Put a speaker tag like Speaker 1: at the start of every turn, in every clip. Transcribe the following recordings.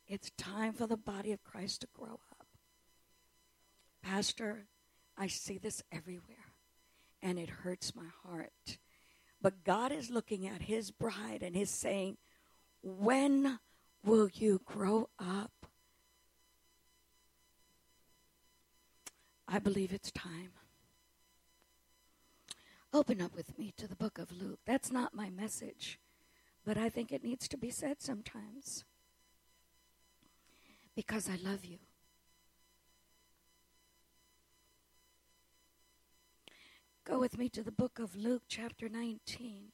Speaker 1: It's time for the body of Christ to grow up. Pastor, I see this everywhere, and it hurts my heart. But God is looking at his bride, and he's saying, when will you grow up? I believe it's time. Open up with me to the book of Luke. That's not my message, but I think it needs to be said sometimes because I love you. Go with me to the book of Luke, chapter 19.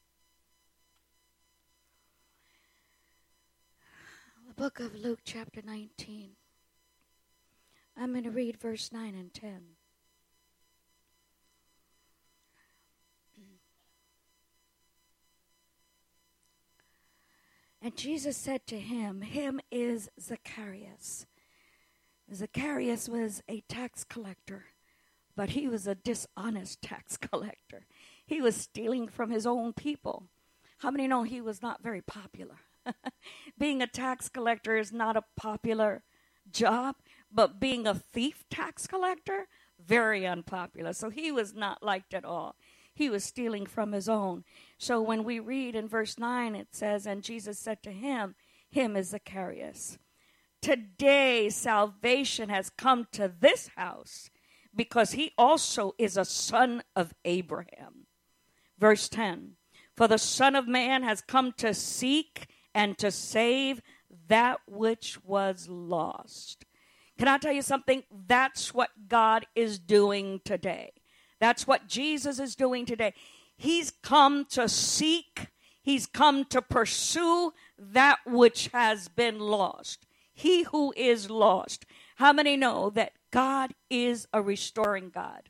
Speaker 1: The book of Luke, chapter 19. I'm going to read verse 9 and 10. And Jesus said to him is Zacchaeus. Zacchaeus was a tax collector, but he was a dishonest tax collector. He was stealing from his own people. How many know he was not very popular? Being a tax collector is not a popular job, but being a thief tax collector, very unpopular. So he was not liked at all. He was stealing from his own. So when we read in verse 9, it says, and Jesus said to him is Zacchaeus, today salvation has come to this house, because he also is a son of Abraham. Verse 10, for the Son of Man has come to seek and to save that which was lost. Can I tell you something? That's what God is doing today. That's what Jesus is doing today. He's come to seek. He's come to pursue that which has been lost. He who is lost. How many know that God is a restoring God?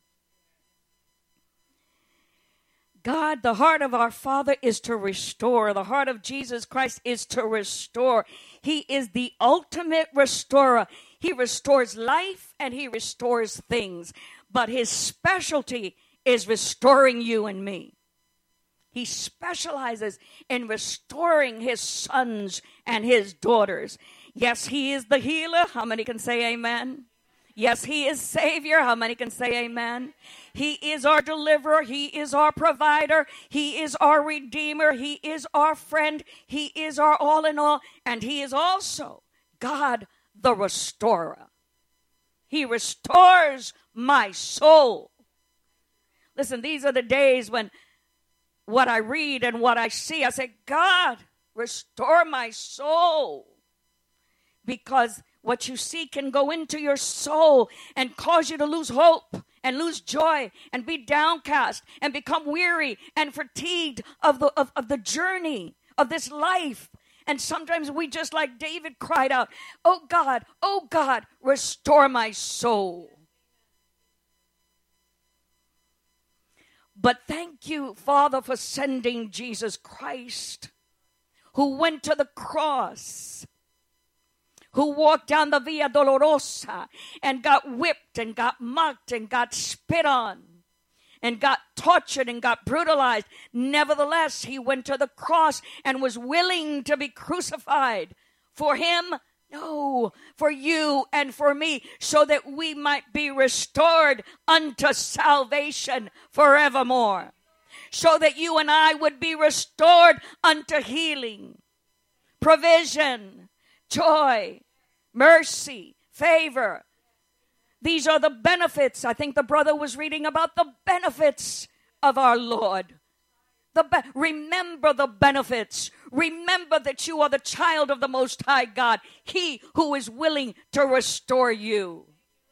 Speaker 1: God, the heart of our Father is to restore. The heart of Jesus Christ is to restore. He is the ultimate restorer. He restores life and he restores things. But his specialty is restoring you and me. He specializes in restoring his sons and his daughters. Yes, he is the healer. How many can say amen? Yes, he is Savior. How many can say amen? He is our deliverer. He is our provider. He is our redeemer. He is our friend. He is our all in all. And he is also God, the restorer. He restores my soul. Listen, these are the days when what I read and what I see, I say, God, restore my soul. Because what you see can go into your soul and cause you to lose hope and lose joy and be downcast and become weary and fatigued of the journey of this life. And sometimes we just like David cried out, oh God, restore my soul. But thank you, Father, for sending Jesus Christ, who went to the cross, who walked down the Via Dolorosa and got whipped and got mocked and got spit on and got tortured and got brutalized. Nevertheless, he went to the cross and was willing to be crucified. For him, no, for you and for me, so that we might be restored unto salvation forevermore. So that you and I would be restored unto healing, provision, joy, mercy, favor. These are the benefits. I think the brother was reading about the benefits of our Lord. Remember the benefits. Remember that you are the child of the Most High God. He who is willing to restore you.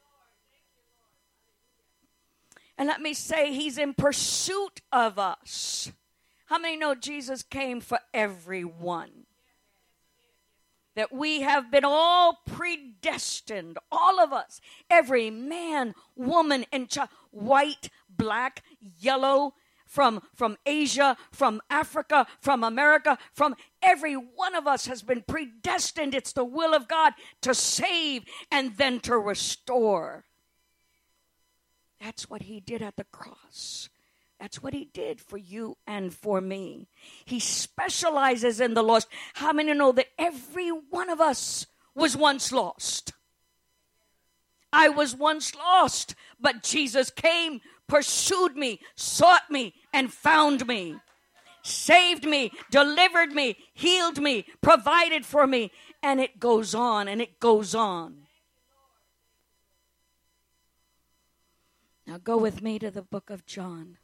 Speaker 1: And let me say, he's in pursuit of us. How many know Jesus came for everyone? That we have been all predestined, all of us, every man, woman, and child, white, black, yellow, from Asia, from Africa, from America, from every one of us has been predestined. It's the will of God to save and then to restore. That's what he did at the cross. That's what he did for you and for me. He specializes in the lost. How many know that every one of us was once lost. I was once lost, but Jesus came, pursued me, sought me, and found me. Saved me, delivered me, healed me, provided for me. And it goes on and it goes on. Now go with me to the book of John.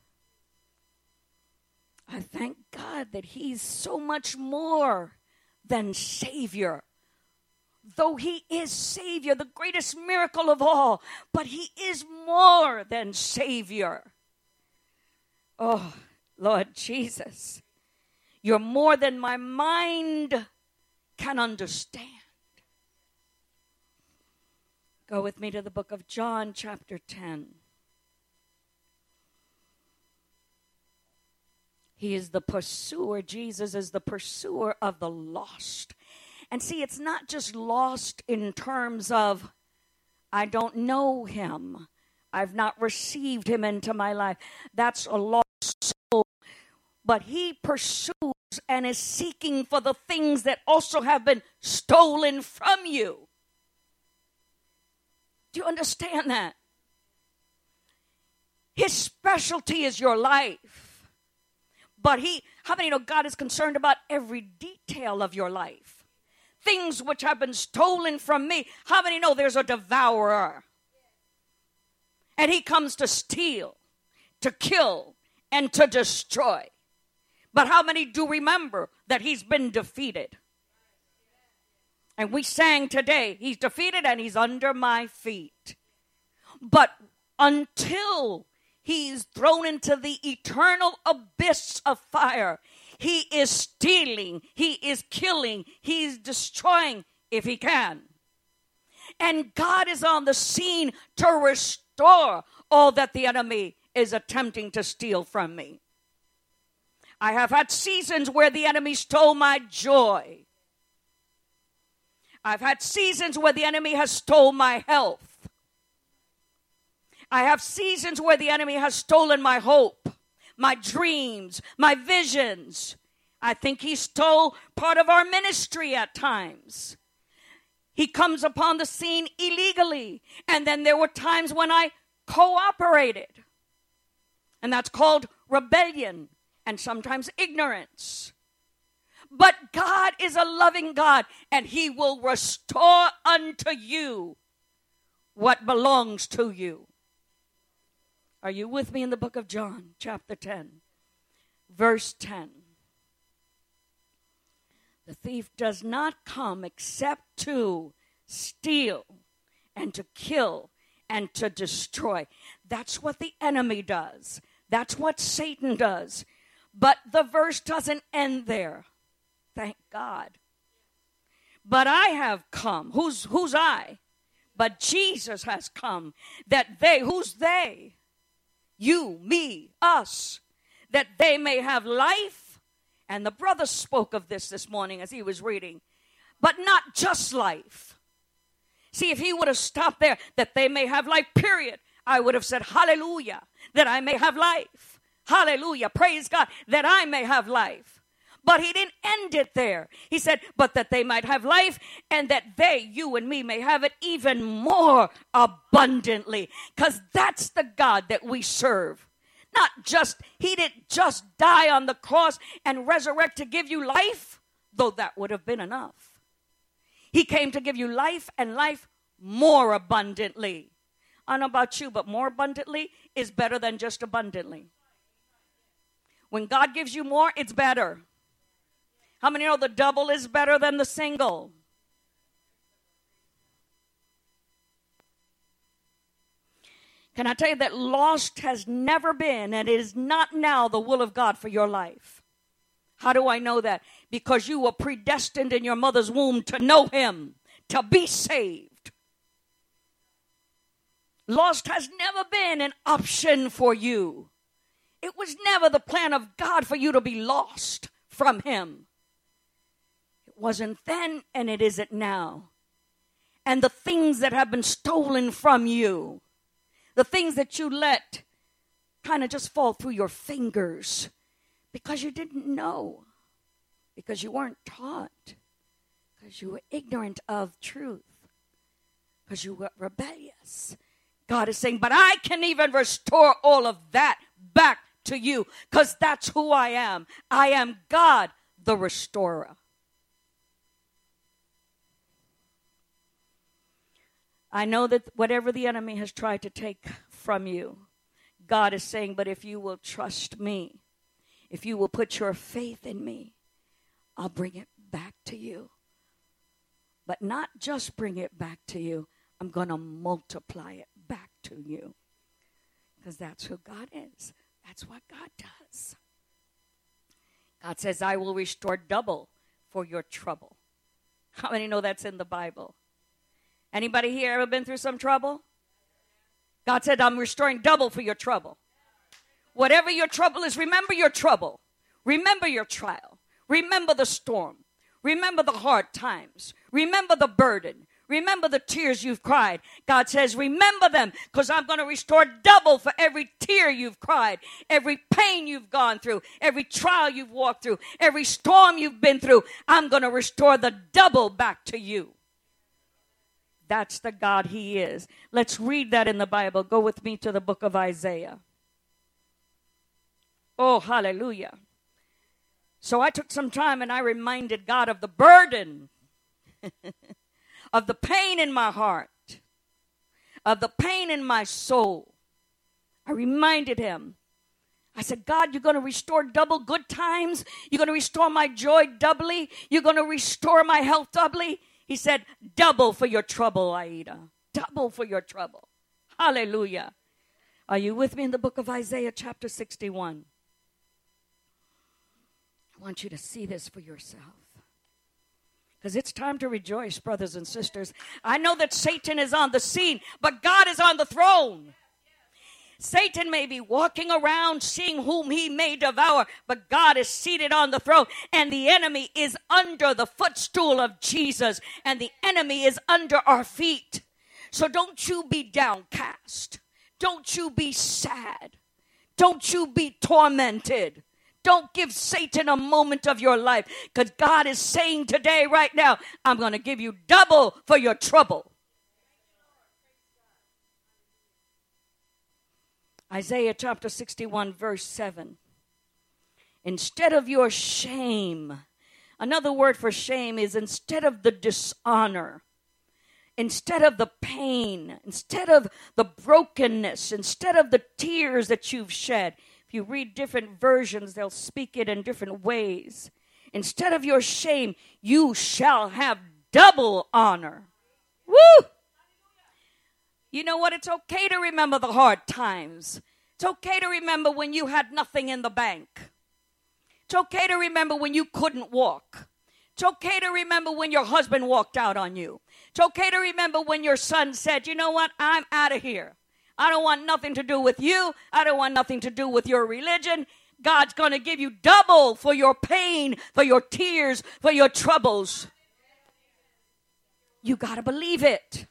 Speaker 1: I thank God that he's so much more than Savior. Though he is Savior, the greatest miracle of all, but he is more than Savior. Oh, Lord Jesus, you're more than my mind can understand. Go with me to the book of John, chapter 10. He is the pursuer. Jesus is the pursuer of the lost. And see, it's not just lost in terms of, I don't know him. I've not received him into my life. That's a lost soul. But he pursues and is seeking for the things that also have been stolen from you. Do you understand that? His specialty is your life. But how many know God is concerned about every detail of your life? Things which have been stolen from me. How many know there's a devourer? And he comes to steal, to kill, and to destroy. But how many do remember that he's been defeated? And we sang today, he's defeated and he's under my feet. But until he's thrown into the eternal abyss of fire, he is stealing, he is killing, he's destroying if he can. And God is on the scene to restore all that the enemy is attempting to steal from me. I have had seasons where the enemy stole my joy. I've had seasons where the enemy has stole my health. I have seasons where the enemy has stolen my hope, my dreams, my visions. I think he stole part of our ministry at times. He comes upon the scene illegally. And then there were times when I cooperated. And that's called rebellion and sometimes ignorance. But God is a loving God, and he will restore unto you what belongs to you. Are you with me in the book of John, chapter 10, verse 10? The thief does not come except to steal and to kill and to destroy. That's what the enemy does. That's what Satan does. But the verse doesn't end there. Thank God. But I have come. Who's I? But Jesus has come. That they, who's they? You, me, us. That they may have life. And the brother spoke of this morning as he was reading. But not just life. See, if he would have stopped there, that they may have life, period, I would have said, hallelujah, that I may have life. Hallelujah, praise God, that I may have life. But he didn't end it there. He said, but that they might have life, and that they, you and me, may have it even more abundantly. Because that's the God that we serve. He didn't just die on the cross and resurrect to give you life, though that would have been enough. He came to give you life and life more abundantly. I don't know about you, but more abundantly is better than just abundantly. When God gives you more, it's better. How many know the double is better than the single? Can I tell you that lost has never been, and it is not now, the will of God for your life? How do I know that? Because you were predestined in your mother's womb to know him, to be saved. Lost has never been an option for you. It was never the plan of God for you to be lost from him. It wasn't then, and it isn't now. And the things that have been stolen from you, the things that you let kind of just fall through your fingers because you didn't know, because you weren't taught, Because you were ignorant of truth. Because you were rebellious. God is saying, but I can even restore all of that back to you. Because that's who I am. I am God, the restorer. I know that whatever the enemy has tried to take from you, God is saying, but if you will trust me, if you will put your faith in me, I'll bring it back to you. But not just bring it back to you, I'm going to multiply it back to you. Because that's who God is. That's what God does. God says, I will restore double for your trouble. How many know that's in the Bible? Anybody here ever been through some trouble? God said, I'm restoring double for your trouble. Whatever your trouble is, remember your trouble. Remember your trial. Remember the storm. Remember the hard times. Remember the burden. Remember the tears you've cried. God says, remember them, because I'm going to restore double for every tear you've cried, every pain you've gone through, every trial you've walked through, every storm you've been through. I'm going to restore the double back to you. That's the God he is. Let's read that in the Bible. Go with me to the book of Isaiah. Oh, hallelujah. So I took some time and I reminded God of the burden, of the pain in my heart, of the pain in my soul. I reminded him. I said, God, you're going to restore double good times. You're going to restore my joy doubly. You're going to restore my health doubly. He said, double for your trouble, Aida. Double for your trouble. Hallelujah. Are you with me in the book of Isaiah chapter 61? I want you to see this for yourself. Because it's time to rejoice, brothers and sisters. I know that Satan is on the scene, but God is on the throne. Satan may be walking around seeing whom he may devour, but God is seated on the throne, and the enemy is under the footstool of Jesus, and the enemy is under our feet. So don't you be downcast. Don't you be sad. Don't you be tormented. Don't give Satan a moment of your life, because God is saying today, right now, I'm going to give you double for your trouble. Isaiah chapter 61, verse 7. Instead of your shame, another word for shame is instead of the dishonor, instead of the pain, instead of the brokenness, instead of the tears that you've shed. If you read different versions, they'll speak it in different ways. Instead of your shame, you shall have double honor. Woo! You know what? It's okay to remember the hard times. It's okay to remember when you had nothing in the bank. It's okay to remember when you couldn't walk. It's okay to remember when your husband walked out on you. It's okay to remember when your son said, you know what? I'm out of here. I don't want nothing to do with you. I don't want nothing to do with your religion. God's going to give you double for your pain, for your tears, for your troubles. You got to believe it.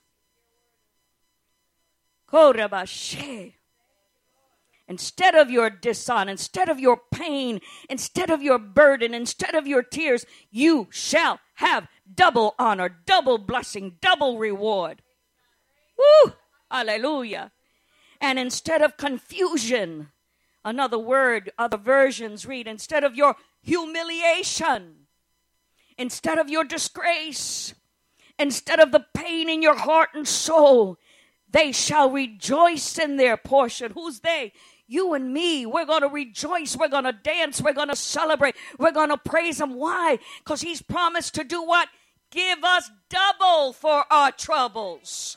Speaker 1: Instead of your dishonor, instead of your pain, instead of your burden, instead of your tears, you shall have double honor, double blessing, double reward. Woo! Hallelujah. And instead of confusion, another word, other versions read, instead of your humiliation, instead of your disgrace, instead of the pain in your heart and soul, they shall rejoice in their portion. Who's they? You and me. We're going to rejoice. We're going to dance. We're going to celebrate. We're going to praise him. Why? Because he's promised to do what? Give us double for our troubles.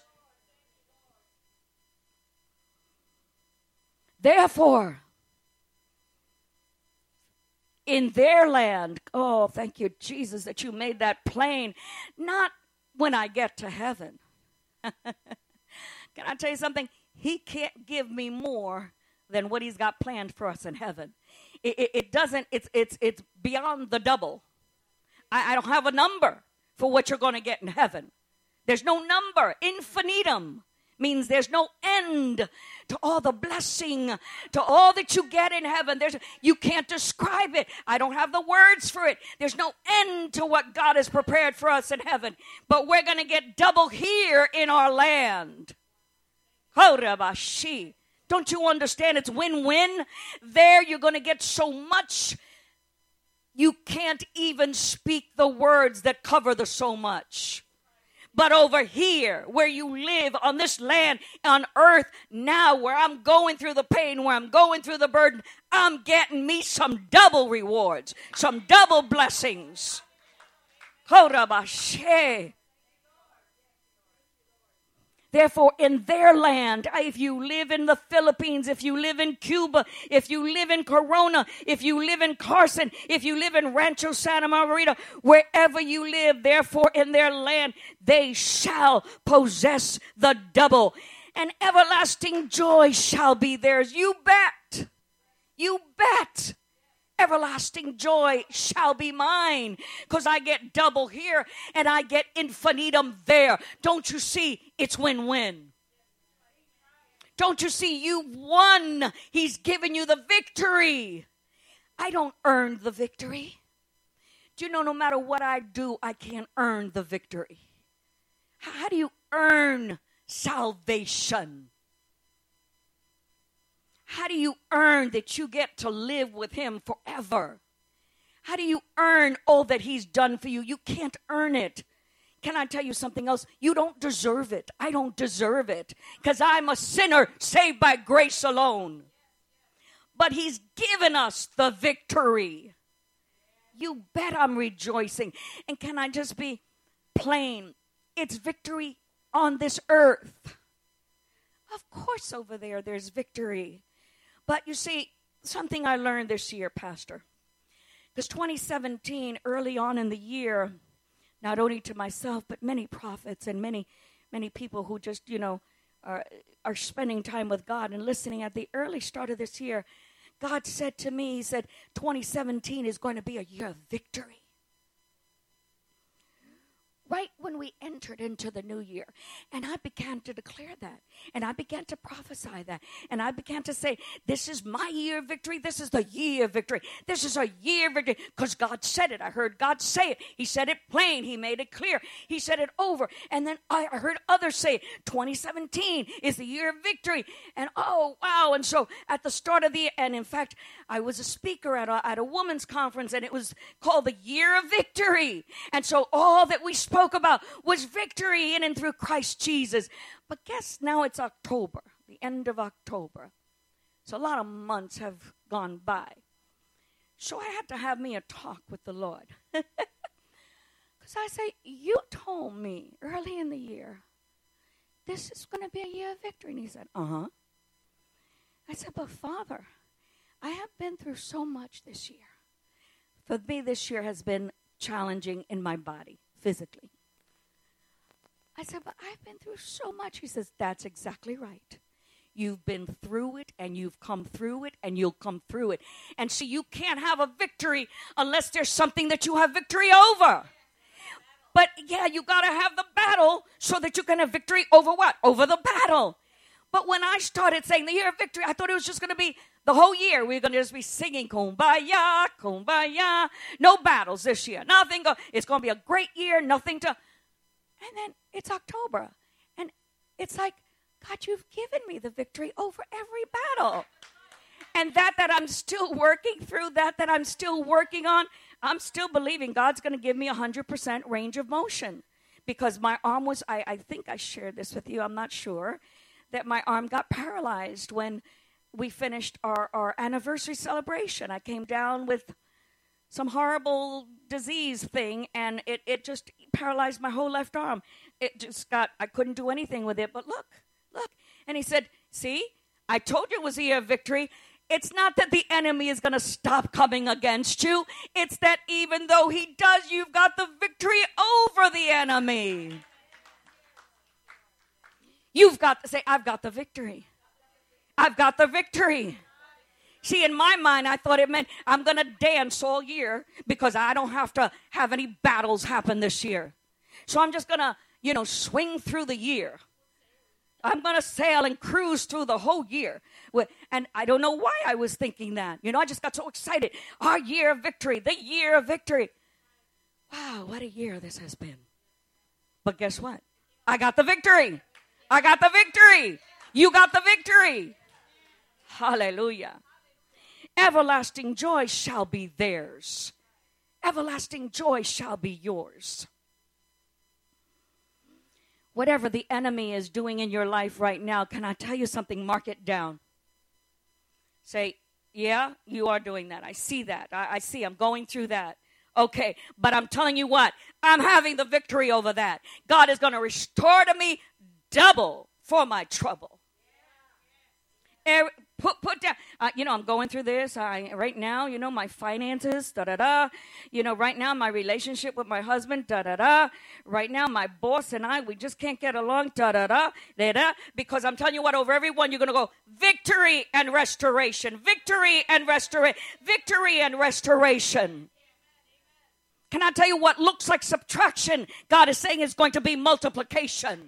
Speaker 1: Therefore, in their land, oh, thank you, Jesus, that you made that plain. Not when I get to heaven. Can I tell you something? He can't give me more than what he's got planned for us in heaven. It's beyond the double. I don't have a number for what you're going to get in heaven. There's no number. Infinitum means there's no end to all the blessing, to all that you get in heaven. You can't describe it. I don't have the words for it. There's no end to what God has prepared for us in heaven. But we're going to get double here in our land. Don't you understand? It's win-win. There you're going to get so much, you can't even speak the words that cover the so much. But over here, where you live on this land, on earth, now where I'm going through the pain, where I'm going through the burden, I'm getting me some double rewards, some double blessings. Therefore, in their land, if you live in the Philippines, if you live in Cuba, if you live in Corona, if you live in Carson, if you live in Rancho Santa Margarita, wherever you live, therefore, in their land, they shall possess the double. And everlasting joy shall be theirs. You bet. You bet. Everlasting joy shall be mine, because I get double here and I get infinitum there. Don't you see? It's win-win. Don't you see? You won. He's given you the victory. I don't earn the victory. Do you know, no matter what I do, I can't earn the victory. How do you earn salvation? How do you earn that you get to live with him forever? How do you earn all that he's done for you? You can't earn it. Can I tell you something else? You don't deserve it. I don't deserve it, because I'm a sinner saved by grace alone. But he's given us the victory. You bet I'm rejoicing. And can I just be plain? It's victory on this earth. Of course, over there, there's victory. But you see, something I learned this year, Pastor, because 2017, early on in the year, not only to myself, but many prophets and many people who just, are spending time with God and listening at the early start of this year, God said to me, he said, 2017 is going to be a year of victory. Right when we entered into the new year. And I began to declare that. And I began to prophesy that. And I began to say, this is my year of victory. This is the year of victory. This is a year of victory. Because God said it. I heard God say it. He said it plain. He made it clear. He said it over. And then I heard others say it. 2017 is the year of victory. And oh, wow. And so at the start of the year, and in fact, I was a speaker at a women's conference, and it was called the Year of Victory. And so all that we spoke about was victory in and through Christ Jesus. But guess now it's October, the end of October. So a lot of months have gone by. So I had to have me a talk with the Lord. Because I say, you told me early in the year, this is going to be a year of victory. And he said, uh-huh. I said, but Father, I have been through so much this year. For me, this year has been challenging in my body, physically. I said, but I've been through so much. He says, that's exactly right. You've been through it, and you've come through it, and you'll come through it. And so you can't have a victory unless there's something that you have victory over. But yeah, you got to have the battle so that you can have victory over what? Over the battle. But when I started saying the year of victory, I thought it was just going to be the whole year. We're going to just be singing kumbaya, kumbaya. No battles this year. Nothing. It's going to be a great year. Nothing to. And then it's October. And it's like, God, you've given me the victory over every battle. And that I'm still working through, that I'm still working on, I'm still believing God's going to give me 100% range of motion. Because my arm was, I think I shared this with you, I'm not sure, that my arm got paralyzed when we finished our anniversary celebration. I came down with some horrible disease thing, and it just paralyzed my whole left arm. I couldn't do anything with it, but look. And he said, see, I told you it was a year of victory. It's not that the enemy is going to stop coming against you. It's that even though he does, you've got the victory over the enemy. You've got to say, I've got the victory. I've got the victory. See, in my mind, I thought it meant I'm going to dance all year because I don't have to have any battles happen this year. So I'm just going to, swing through the year. I'm going to sail and cruise through the whole year. And I don't know why I was thinking that. I just got so excited. Our year of victory, the year of victory. Wow, what a year this has been. But guess what? I got the victory. I got the victory. You got the victory. Hallelujah. Everlasting joy shall be theirs. Everlasting joy shall be yours. Whatever the enemy is doing in your life right now, can I tell you something? Mark it down. Say, yeah, you are doing that. I see that. I see. I'm going through that. Okay, but I'm telling you what, I'm having the victory over that. God is going to restore to me double for my trouble. Put down, I'm going through this right now, my finances, right now, my relationship with my husband, right now, my boss and I, we just can't get along, because I'm telling you what, over everyone, you're going to go, victory and restoration, victory and restoration, victory and restoration. Can I tell you what looks like subtraction, God is saying is going to be multiplication.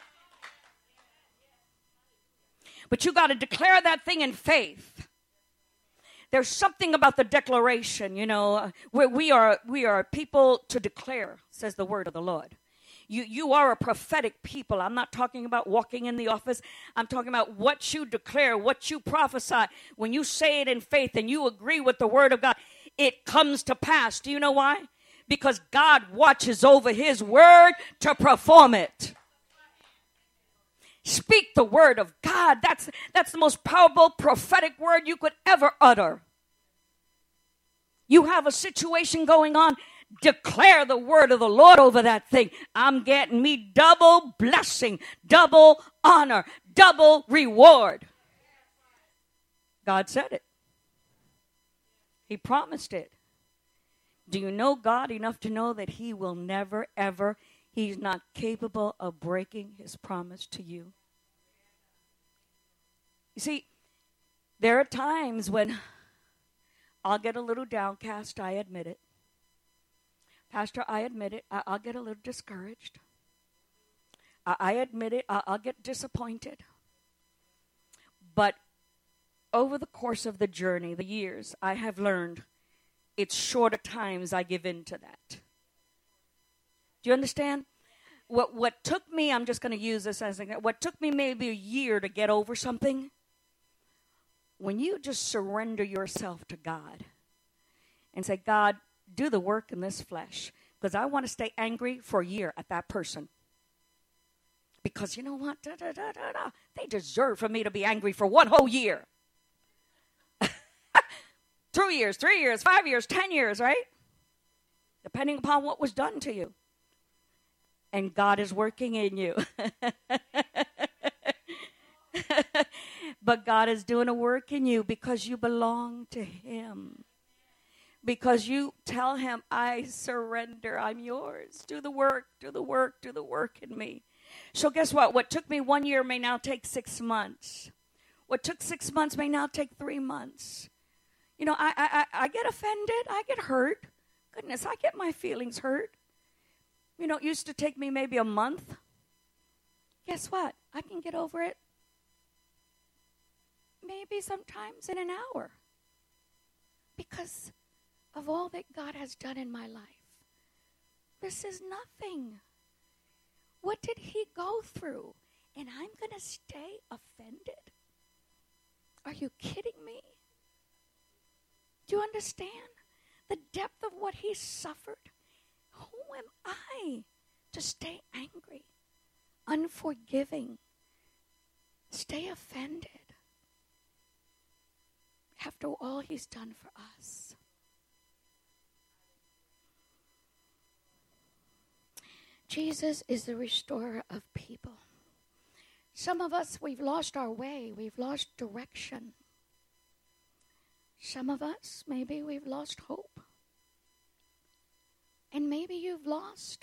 Speaker 1: But you got to declare that thing in faith. There's something about the declaration, where we are people to declare, says the word of the Lord. You are a prophetic people. I'm not talking about walking in the office. I'm talking about what you declare, what you prophesy. When you say it in faith and you agree with the word of God, it comes to pass. Do you know why? Because God watches over his word to perform it. Speak the word of God. That's the most powerful prophetic word you could ever utter. You have a situation going on, declare the word of the Lord over that thing. I'm getting me double blessing, double honor, double reward. God said it. He promised it. Do you know God enough to know that he will never, ever, he's not capable of breaking his promise to you? You see, there are times when I'll get a little downcast, I admit it. Pastor, I admit it. I'll get a little discouraged. I admit it. I'll get disappointed. But over the course of the journey, the years, I have learned it's short at times I give in to that. Do you understand? What took me, I'm just going to use this as what took me maybe a year to get over something, when you just surrender yourself to God and say, God, do the work in this flesh, because I want to stay angry for a year at that person. Because you know what? They deserve for me to be angry for one whole year. 2 years, 3 years, 5 years, 10 years, right? Depending upon what was done to you. And God is working in you. But God is doing a work in you because you belong to him. Because you tell him, I surrender, I'm yours. Do the work, do the work, do the work in me. So guess what? What took me 1 year may now take 6 months. What took 6 months may now take 3 months. I get offended. I get hurt. Goodness, I get my feelings hurt. It used to take me maybe a month. Guess what? I can get over it maybe sometimes in an hour. Because of all that God has done in my life. This is nothing. What did he go through? And I'm going to stay offended? Are you kidding me? Do you understand the depth of what he suffered? Who am I to stay angry, unforgiving, stay offended after all he's done for us? Jesus is the restorer of people. Some of us, we've lost our way. We've lost direction. Some of us, maybe we've lost hope. And maybe you've lost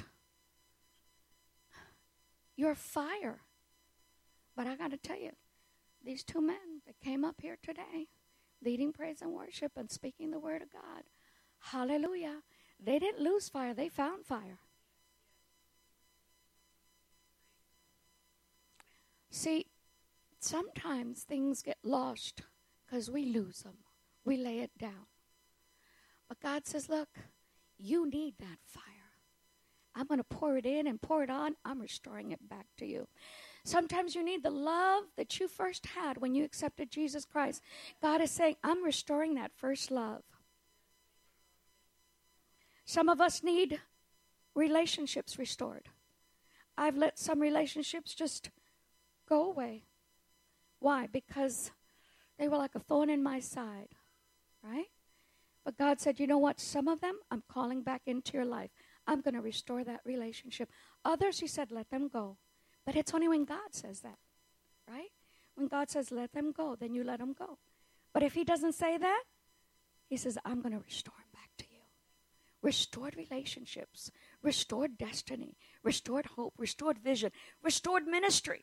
Speaker 1: your fire. But I got to tell you, these two men that came up here today, leading praise and worship and speaking the word of God, hallelujah, they didn't lose fire, they found fire. See, sometimes things get lost because we lose them. We lay it down. But God says, look, you need that fire. I'm going to pour it in and pour it on. I'm restoring it back to you. Sometimes you need the love that you first had when you accepted Jesus Christ. God is saying, I'm restoring that first love. Some of us need relationships restored. I've let some relationships just go away. Why? Because they were like a thorn in my side, right? But God said, you know what? Some of them I'm calling back into your life. I'm going to restore that relationship. Others, he said, let them go. But it's only when God says that, right? When God says, let them go, then you let them go. But if he doesn't say that, he says, I'm going to restore them back to you. Restored relationships, restored destiny, restored hope, restored vision, restored ministry.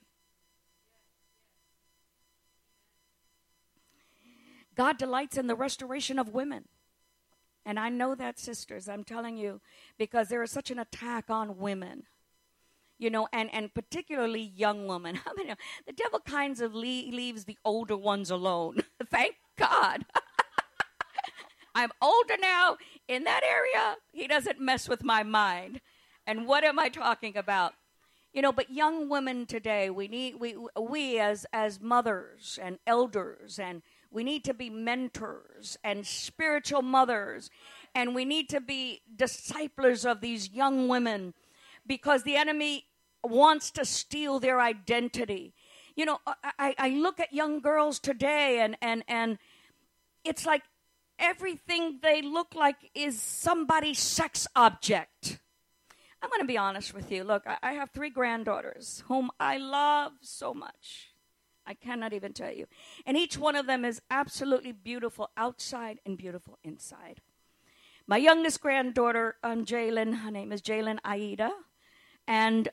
Speaker 1: God delights in the restoration of women. And I know that, sisters, I'm telling you, because there is such an attack on women. You know, and particularly young women. I mean, the devil kinds of leaves the older ones alone. Thank God. I'm older now. In that area, he doesn't mess with my mind. And what am I talking about? You know, but young women today, we as mothers and elders, and we need to be mentors and spiritual mothers, and we need to be disciplers of these young women, because the enemy wants to steal their identity. You know, I look at young girls today, and it's like everything they look like is somebody's sex object. I'm going to be honest with you. Look, I have 3 granddaughters whom I love so much. I cannot even tell you. And each one of them is absolutely beautiful outside and beautiful inside. My youngest granddaughter, Jalen, her name is Jalen Aida. And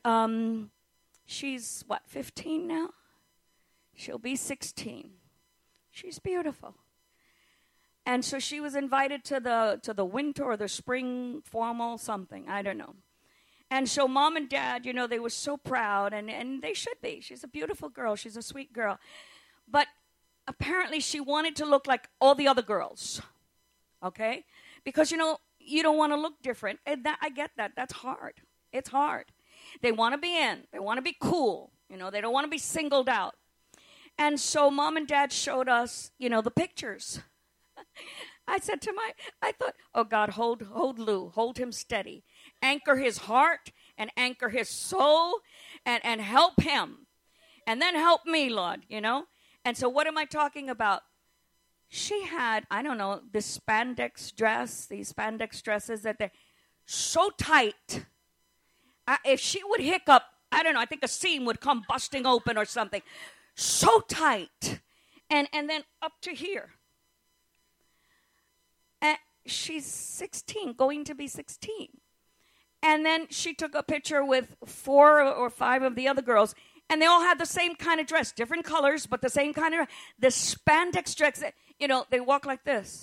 Speaker 1: she's, 15 now? She'll be 16. She's beautiful. And so she was invited to the winter or the spring formal something. I don't know. And so mom and dad, you know, they were so proud, and they should be. She's a beautiful girl. She's a sweet girl. But apparently she wanted to look like all the other girls, okay? Because, you know, you don't want to look different. And I get that. That's hard. It's hard. They want to be in. They want to be cool. You know, they don't want to be singled out. And so mom and dad showed us, you know, the pictures. I thought, oh, God, hold Lou. Hold him steady. Anchor his heart and anchor his soul and help him. And then help me, Lord, you know. And so what am I talking about? She had, I don't know, this spandex dress, these spandex dresses that they're so tight. If she would hiccup, I don't know, I think a seam would come busting open or something. So tight. And then up to here. And she's 16, going to be 16. And then she took a picture with 4 or 5 of the other girls, and they all had the same kind of dress, different colors, but the same kind of dress. The spandex dress, you know, they walk like this.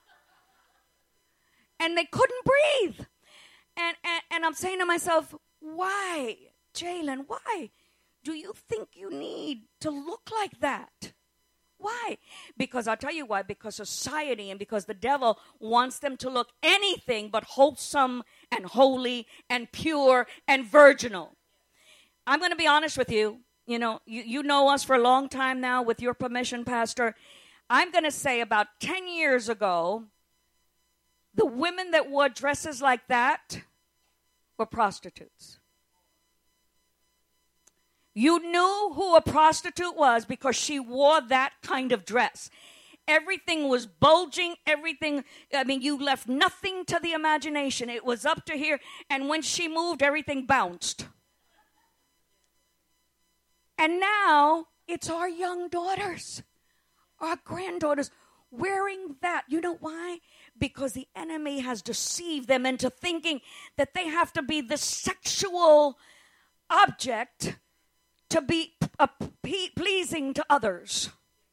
Speaker 1: And they couldn't breathe. And I'm saying to myself, why, Jalen, why do you think you need to look like that? Why? Because I'll tell you why. Because society and because the devil wants them to look anything but wholesome and holy and pure and virginal. I'm going to be honest with you. You know, you know us for a long time now, with your permission, Pastor. I'm going to say about 10 years ago, the women that wore dresses like that were prostitutes. You knew who a prostitute was because she wore that kind of dress. Everything was bulging, everything, I mean, you left nothing to the imagination. It was up to here, and when she moved, everything bounced. And now, it's our young daughters, our granddaughters, wearing that. You know why? Because the enemy has deceived them into thinking that they have to be the sexual object to be pleasing to others.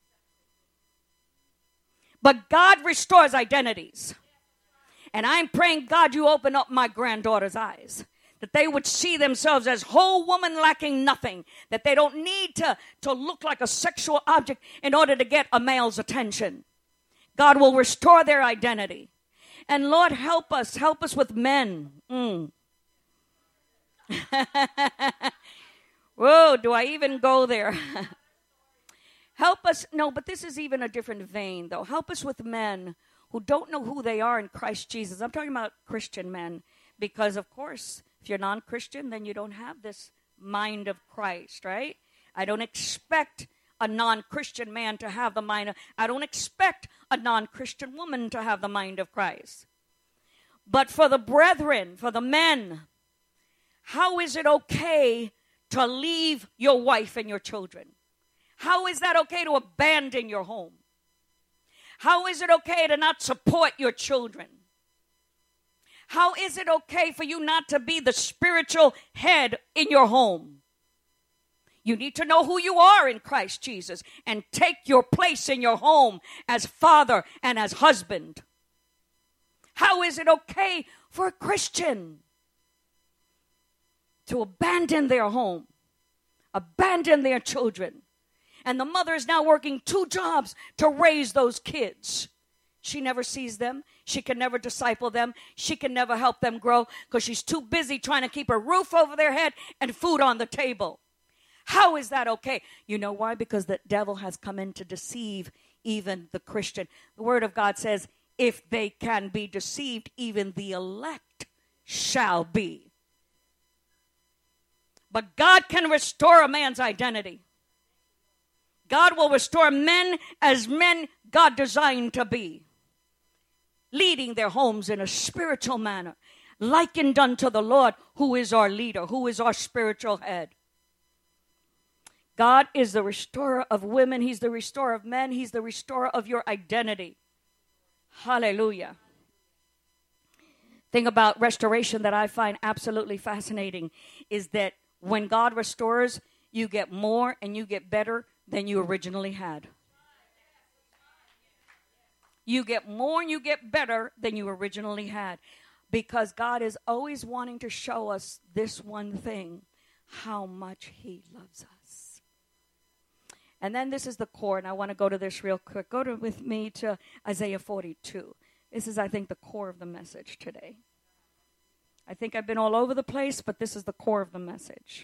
Speaker 1: But God restores identities. And I'm praying, God, you open up my granddaughter's eyes, that they would see themselves as whole woman lacking nothing, that they don't need to look like a sexual object in order to get a male's attention. God will restore their identity. And Lord, help us with men. Whoa, do I even go there? Help us, no, but this is even a different vein, though. Help us with men who don't know who they are in Christ Jesus. I'm talking about Christian men, because, of course, if you're non-Christian, then you don't have this mind of Christ, right? I don't expect a non-Christian man to have the mind of, I don't expect a non-Christian woman to have the mind of Christ. But for the brethren, for the men, how is it okay to leave your wife and your children? How is that okay to abandon your home? How is it okay to not support your children? How is it okay for you not to be the spiritual head in your home? You need to know who you are in Christ Jesus and take your place in your home as father and as husband. How is it okay for a Christian to abandon their home, abandon their children? And the mother is now working 2 jobs to raise those kids. She never sees them. She can never disciple them. She can never help them grow because she's too busy trying to keep a roof over their head and food on the table. How is that okay? You know why? Because the devil has come in to deceive even the Christian. The Word of God says, if they can be deceived, even the elect shall be. But God can restore a man's identity. God will restore men as men God designed to be, leading their homes in a spiritual manner, likened unto the Lord, who is our leader, who is our spiritual head. God is the restorer of women. He's the restorer of men. He's the restorer of your identity. Hallelujah. Thing about restoration that I find absolutely fascinating is that when God restores, you get more and you get better than you originally had. You get more and you get better than you originally had, because God is always wanting to show us this one thing, how much he loves us. And then this is the core, and I want to go to this real quick. With me to Isaiah 42. This is, I think, the core of the message today. I think I've been all over the place, but this is the core of the message.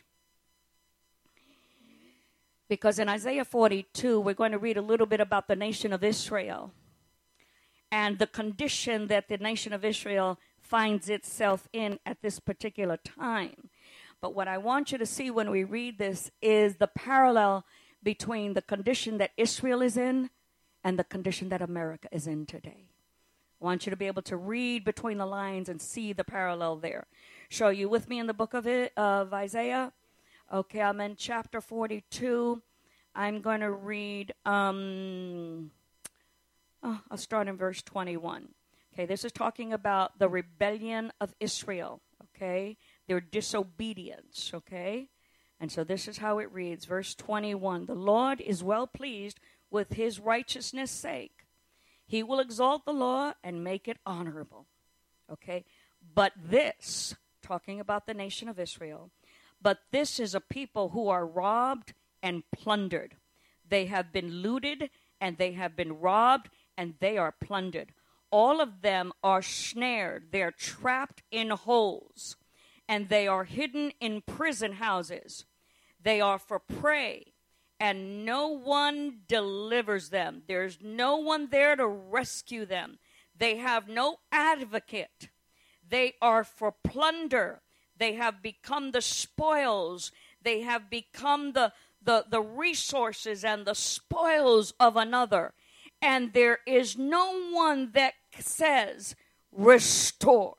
Speaker 1: Because in Isaiah 42, we're going to read a little bit about the nation of Israel and the condition that the nation of Israel finds itself in at this particular time. But what I want you to see when we read this is the parallel between the condition that Israel is in and the condition that America is in today. I want you to be able to read between the lines and see the parallel there. So are you with me in the book of Isaiah? Okay, I'm in chapter 42. I'm going to read, I'll start in verse 21. Okay, this is talking about the rebellion of Israel, okay? Their disobedience, okay? And so this is how it reads, verse 21. The Lord is well pleased with his righteousness' sake. He will exalt the law and make it honorable, okay? But this, talking about the nation of Israel, but this is a people who are robbed and plundered. They have been looted and they have been robbed and they are plundered. All of them are snared. They are trapped in holes and they are hidden in prison houses. They are for prey and no one delivers them. There's no one there to rescue them. They have no advocate. They are for plunder. They have become the spoils. They have become the resources and the spoils of another. And there is no one that says, restore.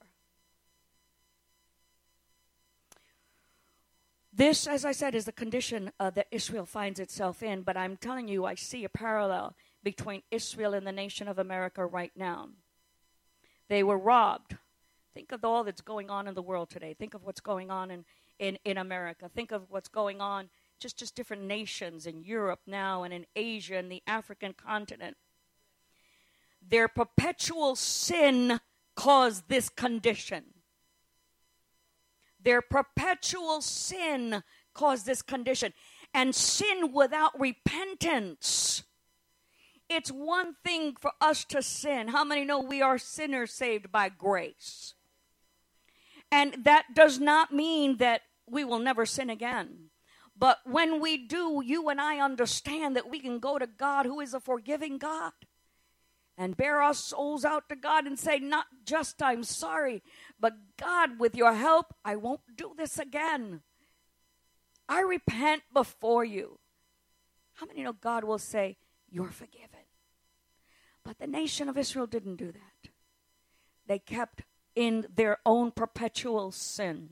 Speaker 1: This, as I said, is the condition that Israel finds itself in. But I'm telling you, I see a parallel between Israel and the nation of America right now. They were robbed. Think of all that's going on in the world today. Think of what's going on in America. Think of what's going on just different nations in Europe now and in Asia and the African continent. Their perpetual sin caused this condition. Their perpetual sin caused this condition. And sin without repentance. It's one thing for us to sin. How many know we are sinners saved by grace? And that does not mean that we will never sin again. But when we do, you and I understand that we can go to God, who is a forgiving God, and bear our souls out to God and say, not just I'm sorry, but God, with your help, I won't do this again. I repent before you. How many know God will say, you're forgiven? But the nation of Israel didn't do that. They kept in their own perpetual sin.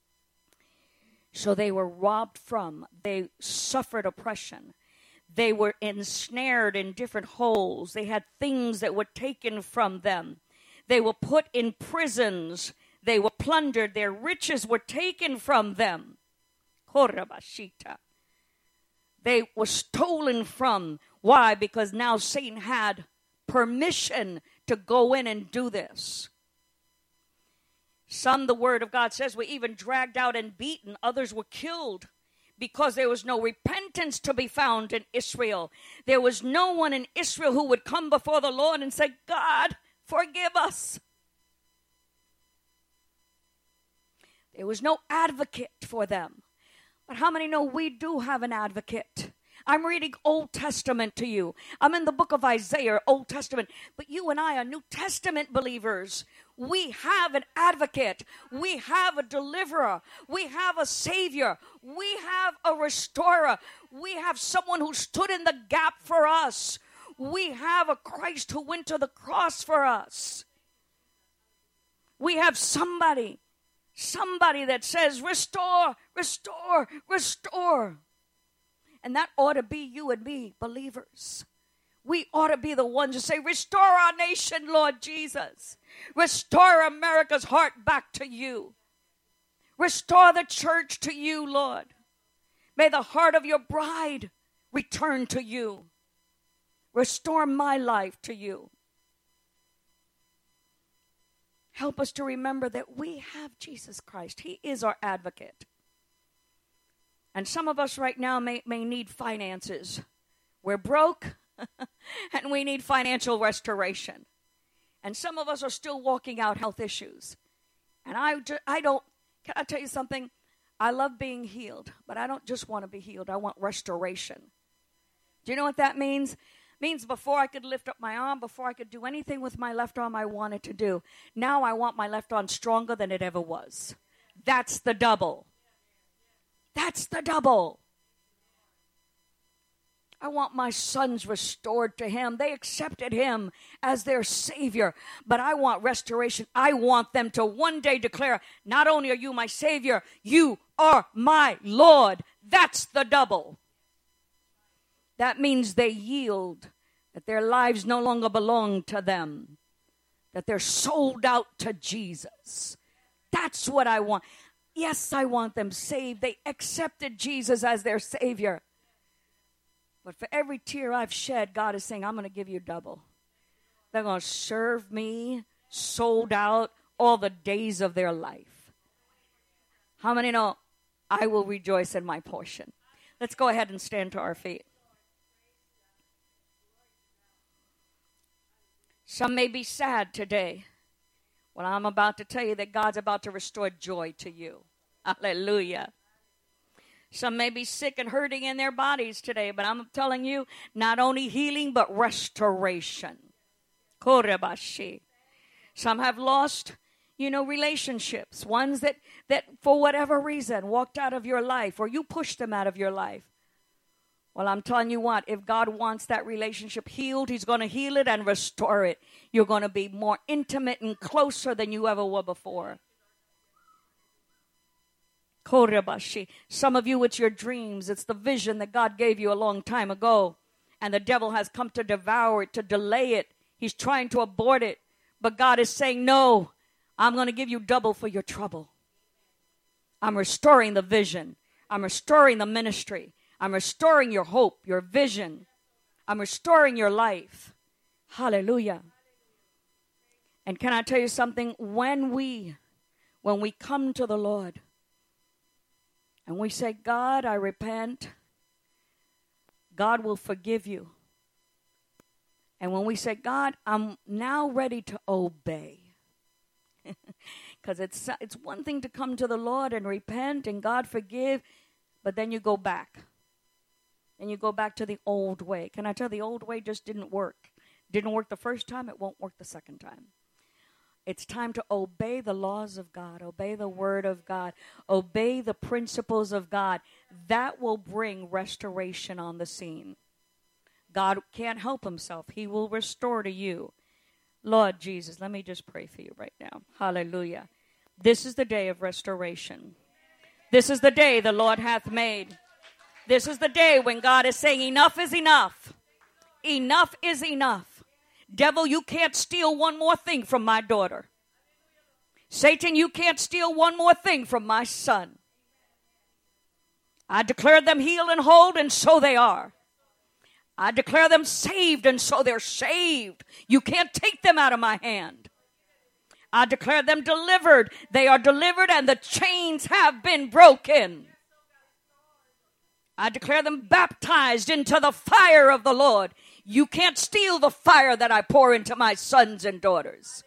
Speaker 1: So they were robbed from, they suffered oppression. They were ensnared in different holes. They had things that were taken from them. They were put in prisons. They were plundered. Their riches were taken from them. They were stolen from. Why? Because now Satan had permission to go in and do this. Some, the word of God says, were even dragged out and beaten. Others were killed because there was no repentance to be found in Israel. There was no one in Israel who would come before the Lord and say, God, forgive us. There was no advocate for them. But how many know we do have an advocate? I'm reading Old Testament to you. I'm in the book of Isaiah, Old Testament. But you and I are New Testament believers. We have an advocate. We have a deliverer. We have a savior. We have a restorer. We have someone who stood in the gap for us. We have a Christ who went to the cross for us. We have somebody that says, restore, restore, restore. And that ought to be you and me, believers. We ought to be the ones who say, restore our nation, Lord Jesus. Restore America's heart back to you. Restore the church to you, Lord. May the heart of your bride return to you. Restore my life to you. Help us to remember that we have Jesus Christ. He is our advocate. And some of us right now may need finances. We're broke, and we need financial restoration. And some of us are still walking out health issues. And can I tell you something? I love being healed, but I don't just want to be healed. I want restoration. Do you know what that means? It means before I could lift up my arm, before I could do anything with my left arm I wanted to do, now I want my left arm stronger than it ever was. That's the double. That's the double. I want my sons restored to him. They accepted him as their savior, but I want restoration. I want them to one day declare, not only are you my savior, you are my Lord. That's the double. That means they yield, that their lives no longer belong to them, that they're sold out to Jesus. That's what I want. Yes, I want them saved. They accepted Jesus as their Savior. But for every tear I've shed, God is saying, I'm going to give you double. They're going to serve me, sold out, all the days of their life. How many know I will rejoice in my portion? Let's go ahead and stand to our feet. Some may be sad today. Well, I'm about to tell you that God's about to restore joy to you. Hallelujah. Some may be sick and hurting in their bodies today, but I'm telling you, not only healing, but restoration. Korebashi. Some have lost, relationships, ones that for whatever reason walked out of your life, or you pushed them out of your life. Well, I'm telling you what, if God wants that relationship healed, he's going to heal it and restore it. You're going to be more intimate and closer than you ever were before. Some of you, it's your dreams. It's the vision that God gave you a long time ago. And the devil has come to devour it, to delay it. He's trying to abort it. But God is saying, no, I'm going to give you double for your trouble. I'm restoring the vision. I'm restoring the ministry. I'm restoring your hope, your vision. I'm restoring your life. Hallelujah. And can I tell you something? When we come to the Lord, and we say, God, I repent, God will forgive you. And when we say, God, I'm now ready to obey. Because it's one thing to come to the Lord and repent and God forgive, but then you go back. And you go back to the old way. Can I tell you, the old way just didn't work. Didn't work the first time, it won't work the second time. It's time to obey the laws of God, obey the word of God, obey the principles of God. That will bring restoration on the scene. God can't help himself. He will restore to you. Lord Jesus, let me just pray for you right now. Hallelujah. This is the day of restoration. This is the day the Lord hath made. This is the day when God is saying, enough is enough. Enough is enough. Devil, you can't steal one more thing from my daughter. Satan, you can't steal one more thing from my son. I declare them healed and whole, and so they are. I declare them saved, and so they're saved. You can't take them out of my hand. I declare them delivered. They are delivered, and the chains have been broken. I declare them baptized into the fire of the Lord. You can't steal the fire that I pour into my sons and daughters.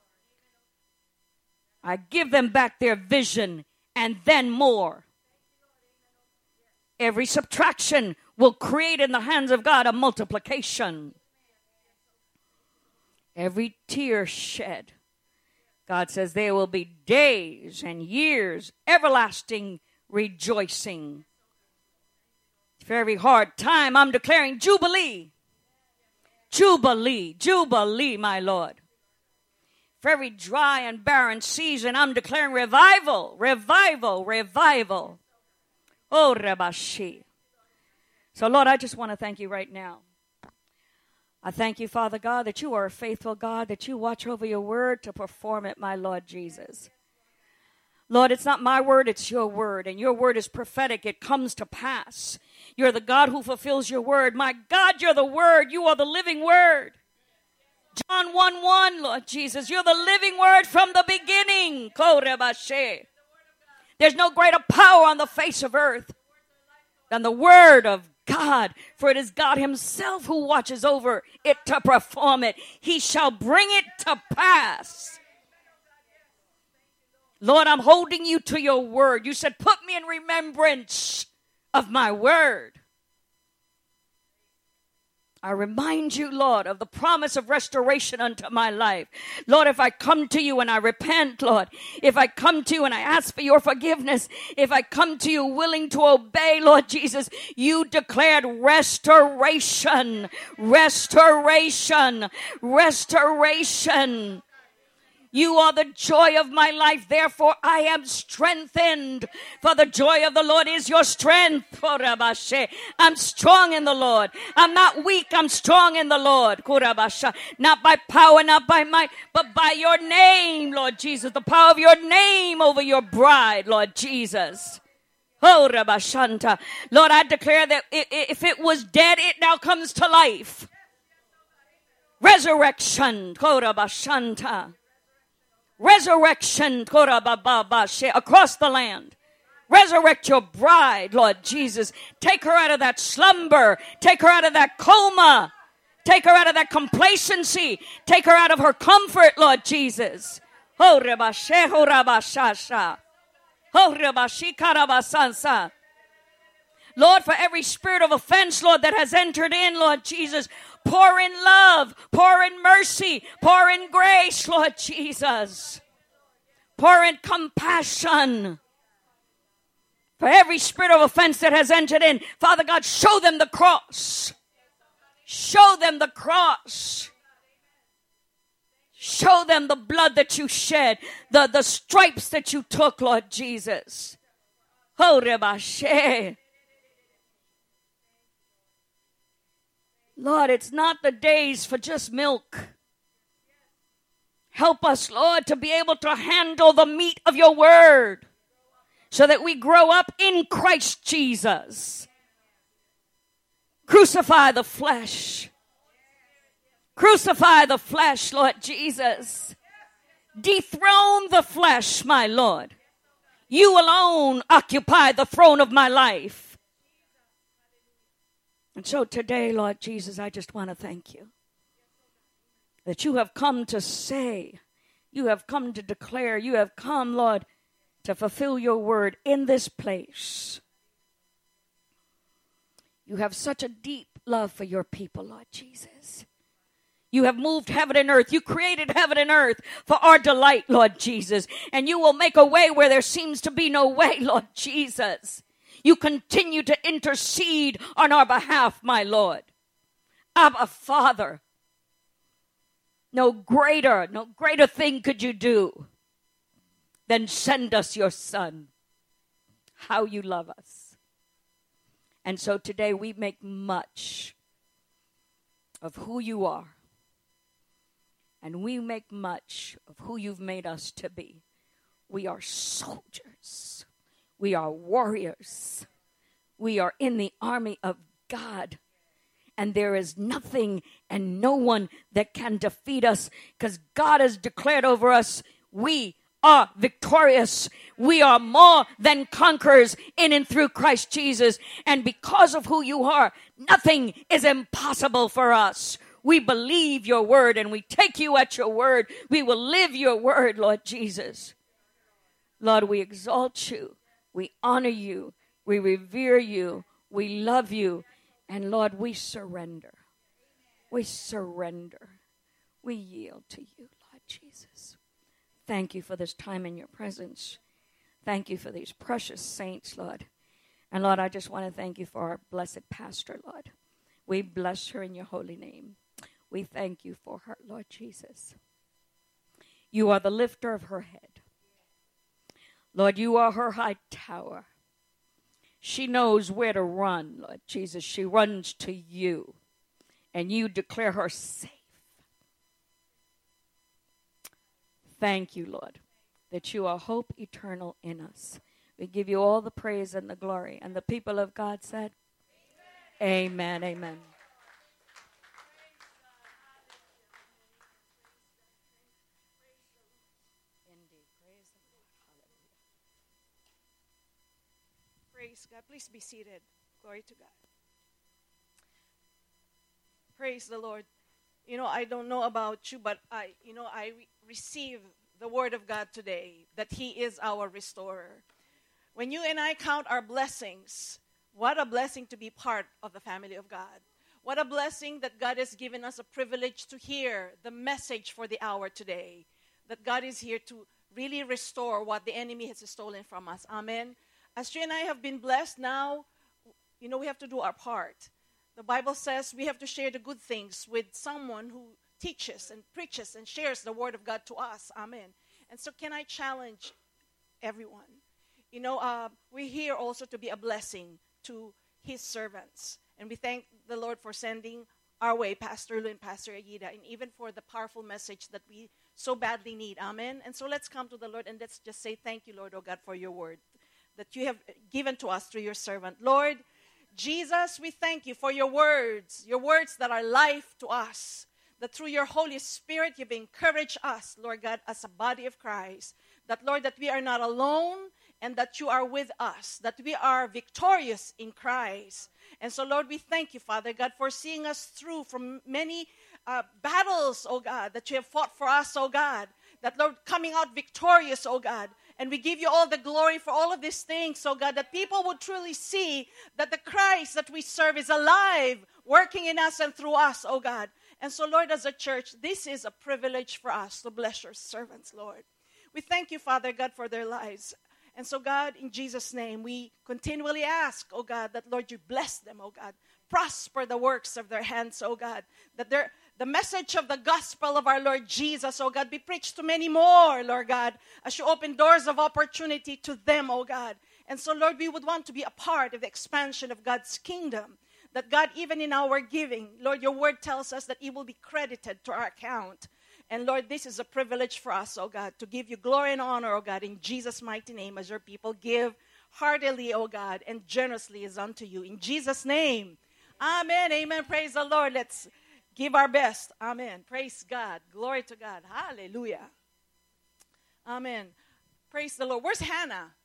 Speaker 1: I give them back their vision and then more. Every subtraction will create in the hands of God a multiplication. Every tear shed, God says there will be days and years, everlasting rejoicing. For every hard time, I'm declaring jubilee. Jubilee, jubilee, my Lord. For every dry and barren season, I'm declaring revival, revival, revival. Oh, Rabashi. So, Lord, I just want to thank you right now. I thank you, Father God, that you are a faithful God, that you watch over your word to perform it, my Lord Jesus. Lord, it's not my word, it's your word, and your word is prophetic. It comes to pass. You're the God who fulfills your word. My God, you're the word. You are the living word. John 1:1, Lord Jesus, you're the living word from the beginning. There's no greater power on the face of earth than the word of God, for it is God himself who watches over it to perform it. He shall bring it to pass. Lord, I'm holding you to your word. You said, put me in remembrance of my word. I remind you, Lord, of the promise of restoration unto my life. Lord, if I come to you and I repent, Lord, if I come to you and I ask for your forgiveness, if I come to you willing to obey, Lord Jesus, you declared restoration, restoration, restoration. You are the joy of my life. Therefore, I am strengthened. For the joy of the Lord is your strength. I'm strong in the Lord. I'm not weak. I'm strong in the Lord. Not by power, not by might, but by your name, Lord Jesus. The power of your name over your bride, Lord Jesus. Oh, Rabashanta. Lord, I declare that if it was dead, it now comes to life. Resurrection. Rabashanta. Resurrection across the land. Resurrect your bride, Lord Jesus. Take her out of that slumber. Take her out of that coma. Take her out of that complacency. Take her out of her comfort, Lord Jesus. Oh, Rebashe, oh, Rabashasha. Oh, Rebashikarabasansa. Lord, for every spirit of offense, Lord, that has entered in, Lord Jesus, pour in love, pour in mercy, pour in grace, Lord Jesus. Pour in compassion. For every spirit of offense that has entered in, Father God, show them the cross. Show them the cross. Show them the blood that you shed, the stripes that you took, Lord Jesus. Oh, Rebashe. Lord, it's not the days for just milk. Help us, Lord, to be able to handle the meat of your word so that we grow up in Christ Jesus. Crucify the flesh. Crucify the flesh, Lord Jesus. Dethrone the flesh, my Lord. You alone occupy the throne of my life. And so today, Lord Jesus, I just want to thank you that you have come to say, you have come to declare, you have come, Lord, to fulfill your word in this place. You have such a deep love for your people, Lord Jesus. You have moved heaven and earth. You created heaven and earth for our delight, Lord Jesus. And you will make a way where there seems to be no way, Lord Jesus. You continue to intercede on our behalf, my Lord. Abba, Father, no greater thing could you do than send us your Son. How you love us. And so today we make much of who you are. And we make much of who you've made us to be. We are soldiers. We are warriors. We are in the army of God. And there is nothing and no one that can defeat us, because God has declared over us, we are victorious. We are more than conquerors in and through Christ Jesus. And because of who you are, nothing is impossible for us. We believe your word and we take you at your word. We will live your word, Lord Jesus. Lord, we exalt you. We honor you. We revere you. We love you. And Lord, we surrender. We surrender. We yield to you, Lord Jesus. Thank you for this time in your presence. Thank you for these precious saints, Lord. And Lord, I just want to thank you for our blessed pastor, Lord. We bless her in your holy name. We thank you for her, Lord Jesus. You are the lifter of her head. Lord, you are her high tower. She knows where to run, Lord Jesus. She runs to you, and you declare her safe. Thank you, Lord, that you are hope eternal in us. We give you all the praise and the glory. And the people of God said, amen, amen. Amen.
Speaker 2: Praise God. Please be seated. Glory to God. Praise the Lord. You know, I don't know about you, but I receive the word of God today that He is our restorer. When you and I count our blessings, what a blessing to be part of the family of God. What a blessing that God has given us a privilege to hear the message for the hour today. That God is here to really restore what the enemy has stolen from us. Amen. As you and I have been blessed now, you know, we have to do our part. The Bible says we have to share the good things with someone who teaches and preaches and shares the word of God to us. Amen. And so can I challenge everyone? You know, we're here also to be a blessing to His servants. And we thank the Lord for sending our way Pastor Lu and Pastor Aida, and even for the powerful message that we so badly need. Amen. And so let's come to the Lord and let's just say thank you, Lord, oh God, for your word that you have given to us through your servant. Lord Jesus, we thank you for your words that are life to us, that through your Holy Spirit you've encouraged us, Lord God, as a body of Christ, that, Lord, that we are not alone and that you are with us, that we are victorious in Christ. And so, Lord, we thank you, Father God, for seeing us through from many battles, oh God, that you have fought for us, oh God, that, Lord, coming out victorious, oh God. And we give you all the glory for all of these things, so God, that people would truly see that the Christ that we serve is alive, working in us and through us, oh God. And so, Lord, as a church, this is a privilege for us to bless your servants, Lord. We thank you, Father God, for their lives. And so, God, in Jesus' name, we continually ask, oh God, that, Lord, you bless them, oh God. Prosper the works of their hands, oh God. That the message of the gospel of our Lord Jesus, oh God, be preached to many more, Lord God, as you open doors of opportunity to them, oh God. And so, Lord, we would want to be a part of the expansion of God's kingdom. That, God, even in our giving, Lord, your word tells us that it will be credited to our account. And, Lord, this is a privilege for us, oh God, to give you glory and honor, oh God, in Jesus' mighty name, as your people give heartily, oh God, and generously is unto you. In Jesus' name, amen, amen. Praise the Lord. Let's give our best. Amen. Praise God. Glory to God. Hallelujah. Amen. Praise the Lord. Where's Hannah?